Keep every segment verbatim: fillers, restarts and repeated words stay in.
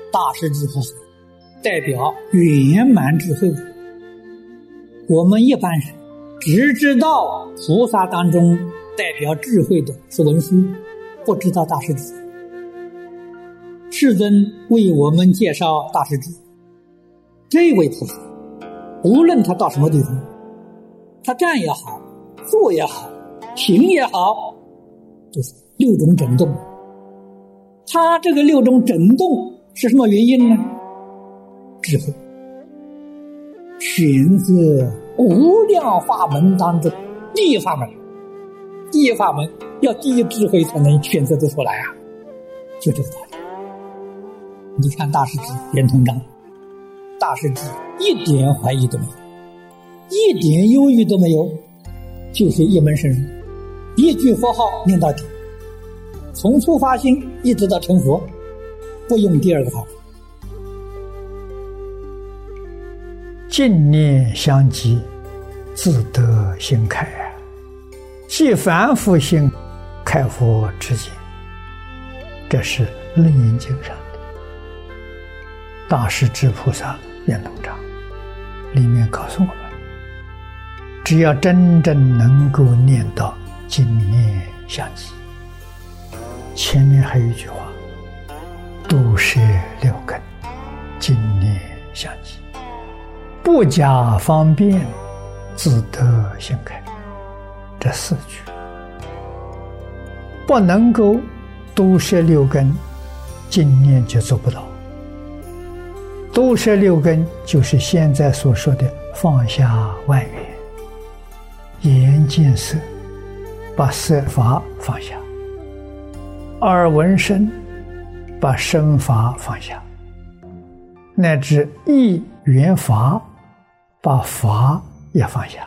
大势至菩萨代表圆满智慧。我们一般人只知道菩萨当中代表智慧的是文殊，不知道大势至。世尊为我们介绍大势至，这位菩萨无论他到什么地方，他站也好，坐也好，行也好，都是六种整动。他这个六种整动是什么原因呢？智慧，选择无量法门当中第一法门，第一法门要第一智慧才能选择得出来啊，就这个道理。你看大势至圆通章，大势至一点怀疑都没有，一点忧郁都没有，就是一门深入，一句佛号念到底，从初发心一直到成佛，不用第二个法。 净念相继，自得心开啊！即凡夫心，开佛之见。这是《楞严经》上的大势至菩萨圆通章里面告诉我们，只要真正能够念到净念相继，前面还有一句话，度摄六根，净念相继，不假方便，自得心开。这四句不能够度摄六根，净念就做不到。度摄六根就是现在所说的放下万缘，眼见色，把色法放下；耳闻声，把声法放下；乃至意缘法，把法也放下。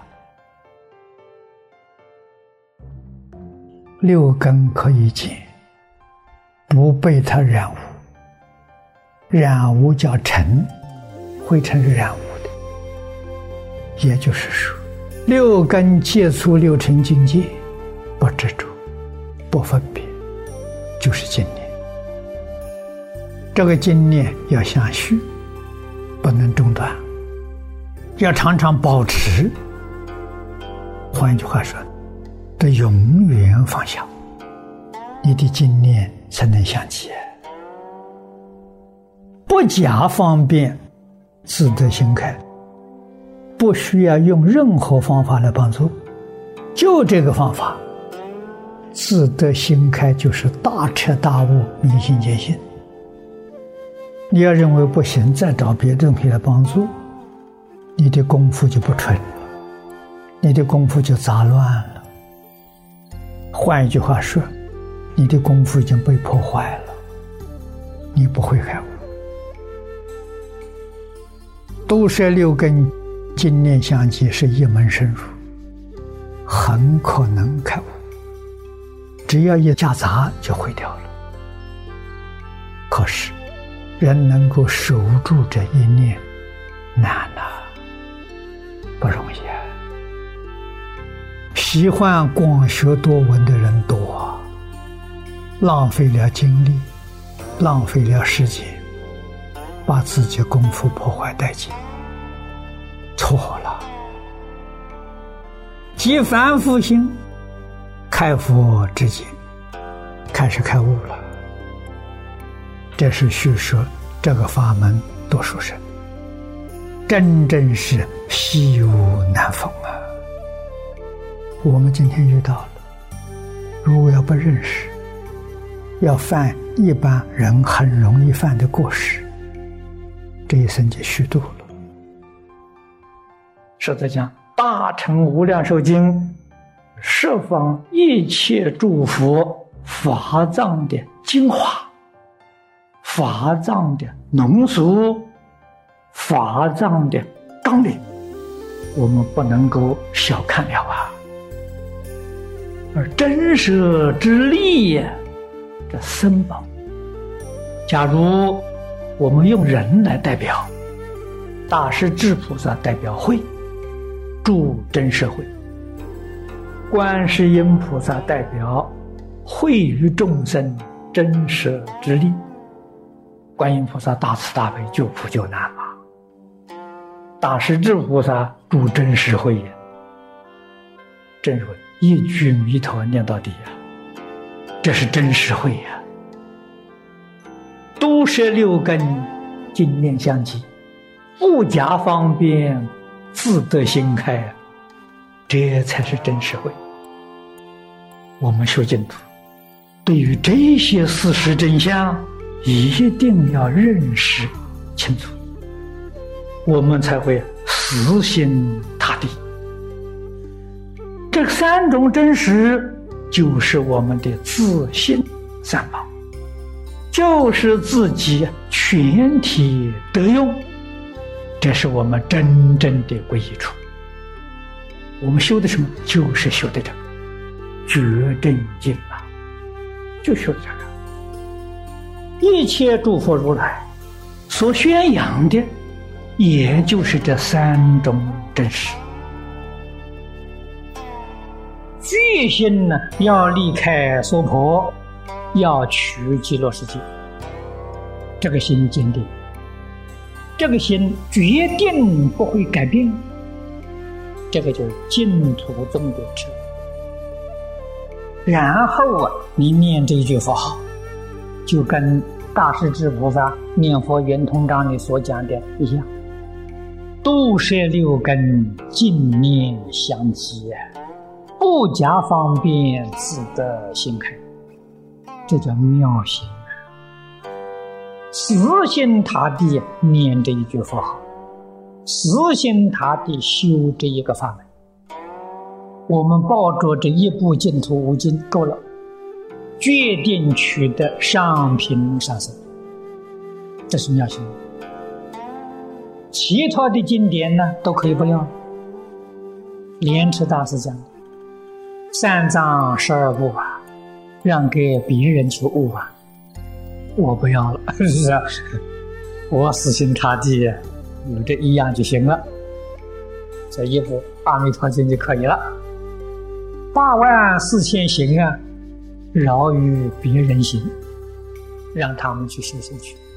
六根可以见，不被它染污，染污叫尘，灰尘是染污的。也就是说，六根接触六尘境界，不执着，不分别，就是净念。这个净念要相续，不能中断，要常常保持。换一句话说，得永远放下，你的净念才能相继。不假方便，自得心开，不需要用任何方法来帮助，就这个方法，自得心开就是大彻大悟，明心见性。你要认为不行，再找别的东西来帮助，你的功夫就不纯了，你的功夫就杂乱了。换一句话说，你的功夫已经被破坏了，你不会开悟。度摄六根，净念相继是一门深入，很可能开悟，只要一夹杂就毁掉了。可是人能够守住这一念，难啊，不容易啊。喜欢广学多闻的人多，浪费了精力，浪费了时间，把自己功夫破坏殆尽，错了。即凡夫心，开佛之见，开始开悟了。这是叙说这个法门多殊胜，真正是稀有难逢啊！我们今天遇到了，如果要不认识，要犯一般人很容易犯的过失，这一生就虚度了。实在讲，大乘无量寿经十方一切诸佛法藏的精华，法藏的浓缩，法藏的纲领，我们不能够小看了啊。而真舍之力，这僧宝，假如我们用人来代表，大势至菩萨代表慧，助真社会；观世音菩萨代表惠于众生真舍之力； 观音菩萨大慈大悲，救苦救难嘛。大势至菩萨助真实慧也，真实慧一句弥陀念到底呀、啊，这是真实慧呀、啊。都摄六根，净念相继，不假方便，自得心开，这才是真实慧。我们修净土，对于这些事实真相，一定要认识清楚，我们才会死心塌地。这三种真实，就是我们的自性三宝，就是自己全体得用，这是我们真正的皈依处。我们修的什么？就是修的这个觉真经啊，就修的这个。一切诸佛如来所宣扬的，也就是这三种真实。决心呢，要离开娑婆，要取极乐世界，这个心坚定，这个心决定不会改变，这个就是净土中的智。然后啊，你念这一句佛号，就跟大势至菩萨念佛圆通章里所讲的一样，都摄六根，净念相继，不假方便，自得心开，这叫妙心啊！死心塌地念这一句佛号，死心塌地修这一个法门，我们抱着这一部净土五经够了，决定取得上品上生，这是妙心。其他的经典呢，都可以不要。莲池大师讲三藏十二部啊，让给别人去悟啊，我不要了。是啊，我死心塌地有这一样就行了，这一部阿弥陀经就可以了。八万四千行啊，饶于别人行，让他们去修行去。